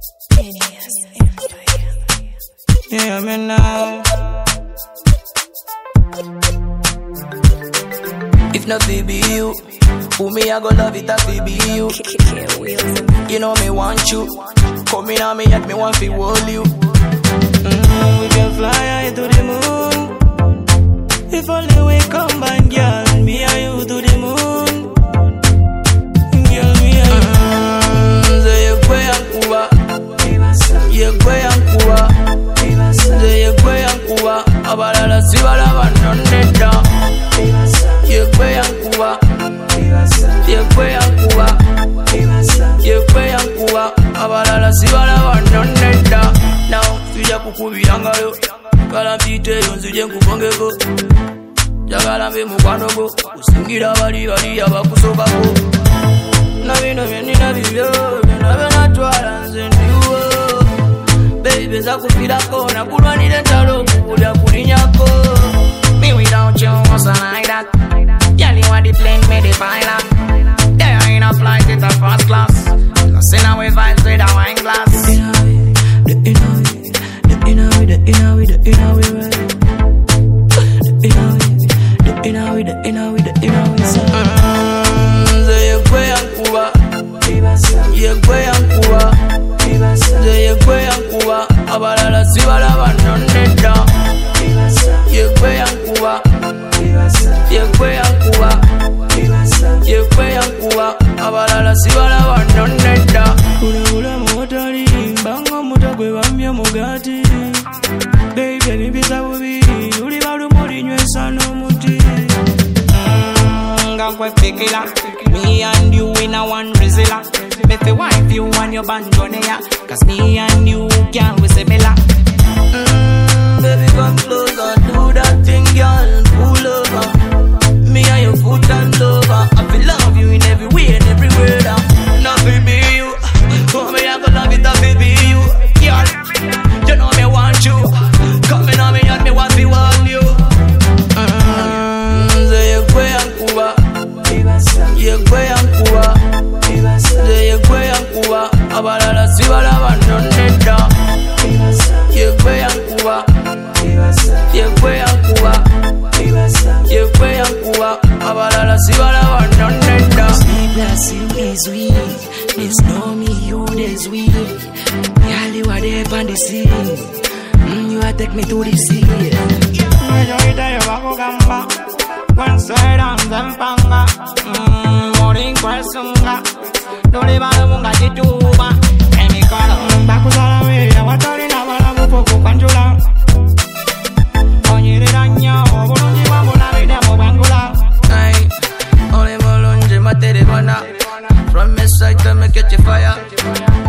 Yeah, me now. If not be you, who me I go love it if it be you. You know me want you. Come in on me yet me want to hold you. We can fly high to the moon. If only we combine, girl, me and you to the moon. Girl, me and you. Say you go and Cuba. You go and Cuba. Say you go and Cuba. Abalala si balaba noneta. You go and Cuba. You go and Cuba. You go and Cuba. Abalala si balaba noneta. Now, fija kukubiranga yo. Kala mpite yo nzije nkubongeko. Jagala mbe mukwanogo. Kusingira bali abakusokako. Nabino byenina bibyo. Nabe natwala nze ndiwo. Baby zakufirako. Nakulwanira entalo kukulya kulinyako. Me without you wasn't like that. Girl you want the plane me the pilot. There ain't a flight it's a first class. Cause in our vibes with a wine glass. The inner way. Say you go and Cuba. You go and Cuba. Say you go and Cuba. Abalala si balaba noneta. You go and Cuba. You go and Cuba. You go and Cuba. Abalala si balaba noneta. Ula motari bango mutagwe bambye mugati. Baby nibisa bubi. Uli balu mori nywesa no muti. Me and you in a one Brazila. Me fi wife you and your bandoneya. Cause me and you can't we similar. Baby come closer, do that thing girl. Pull over. Me and your foot and lover. I feel love you in every way and everywhere. Not fi be you. For me I go love it, I fi be you. Girl, you know me want you. Coming on me and me want to hold you. Say you go and Cuba. You go and Cuba. Say you go and Cuba. Abalala si balaba noneta. You go and Cuba. You go and Cuba. You go and Cuba. Abalala si balaba noneta. Me bless you is weak. There's no me, you there's weak. Girl, you are there on the scene. You are take me to the sea. One side on them panga. Morning kwasunga. Dole bala munga jituba. Emi kala bakuzala we awatari na bala mupoko kwanjula. Onyere ranya obulungi bwambona bidemo bangula. Ay, ole molonje matere bana. From my side to make it fire.